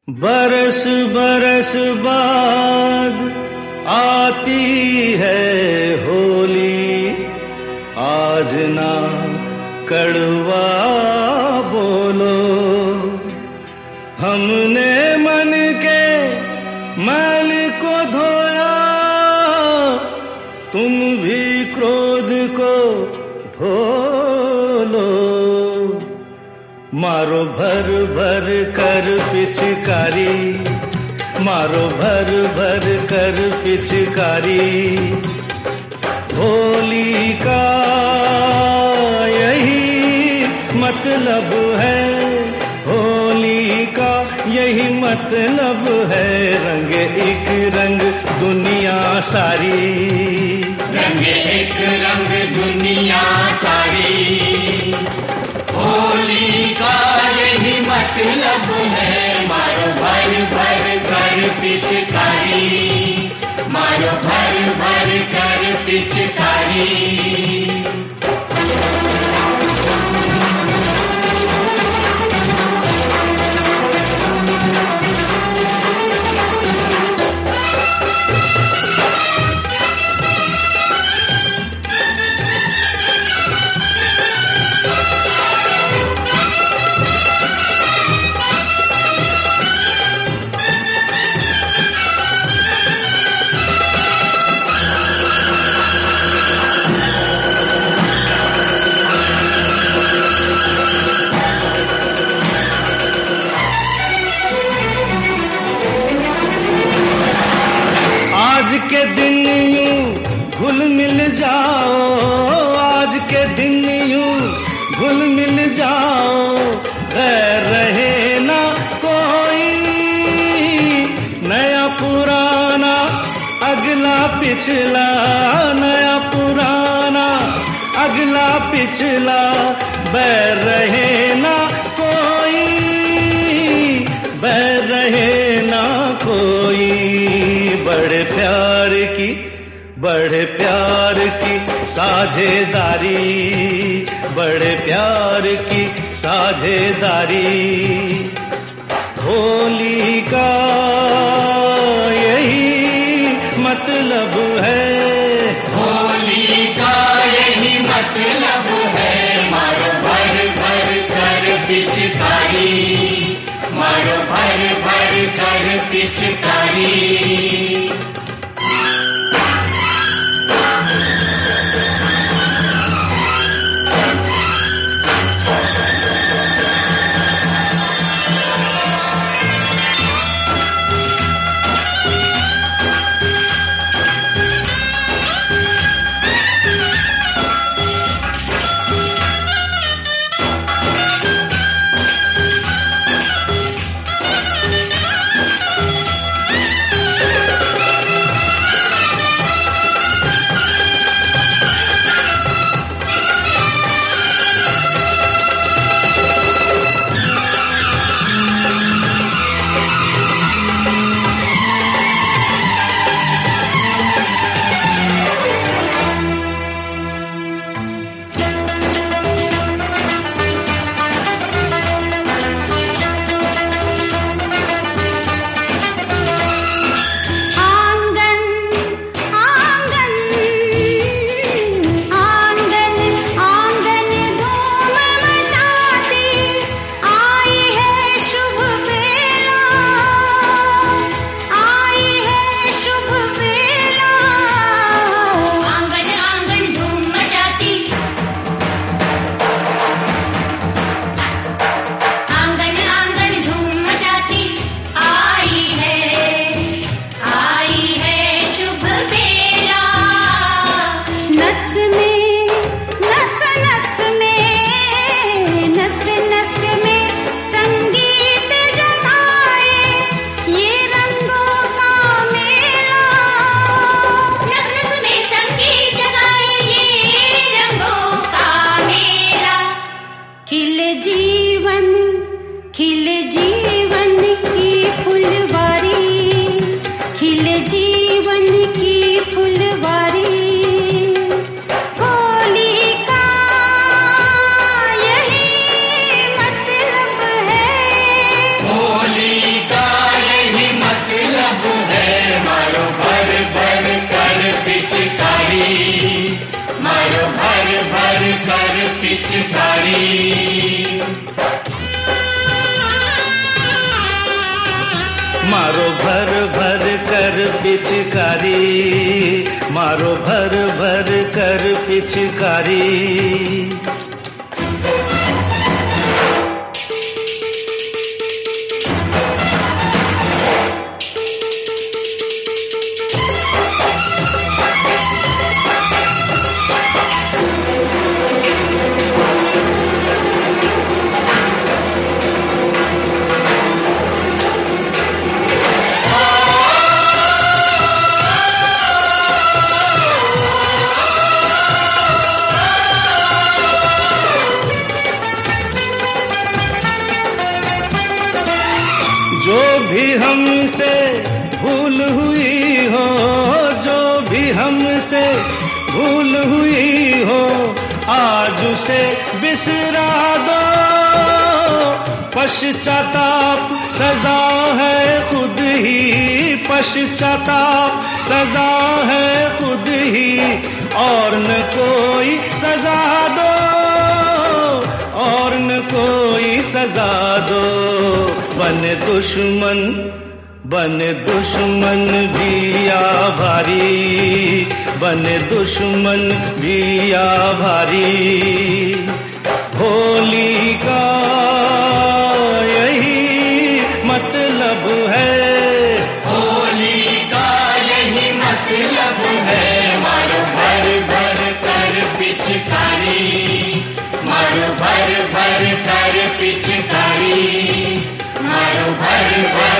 बरस बरस बाद आती है होली, आज ना कड़वा बोलो। हमने मन के मैल को धोया, तुम भी क्रोध को धो लो। मारो भर भर कर पिचकारी, मारो भर भर कर पिचकारी। होली का यही मतलब है, होली का यही मतलब है। रंगे एक रंग दुनिया सारी, रंगे एक रंग दुनिया सारी। होली का यही मतलब है, मारो भर भर कर पिचकारी, मारो भर भर कर पिचकारी। आज के दिन यूं घुल मिल जाओ, आज के दिन यूं घुल मिल जाओ। गैर रहे ना कोई, नया पुराना अगला पिछला, नया पुराना अगला पिछला। बैर रहे ना कोई, बैर रहे ना कोई। बड़े प्यार की साझेदारी, बड़े प्यार की साझेदारी। होली का यही मतलब है, होली का यही मतलब है। मारो भर भर कर पिचकारी, मारो भर भर कर पिचकारी। पिचकारी। मारो भर भर कर पिचकारी, मारो भर भर कर पिचकारी। जो भी हमसे भूल हुई हो, जो भी हमसे भूल हुई हो, आज उसे बिसरा दो। पश्चाताप सजा है खुद ही, पश्चाताप सजा है खुद ही, और न कोई सजा दो, और न कोई सजा दो। बने दुश्मन भी आभारी, बने दुश्मन भी आभारी। होली का यही मतलब है, होली का यही मतलब है। मारो भर भर कर पिचकारी, मारो भर भर कर पिचकारी, मारो भर भर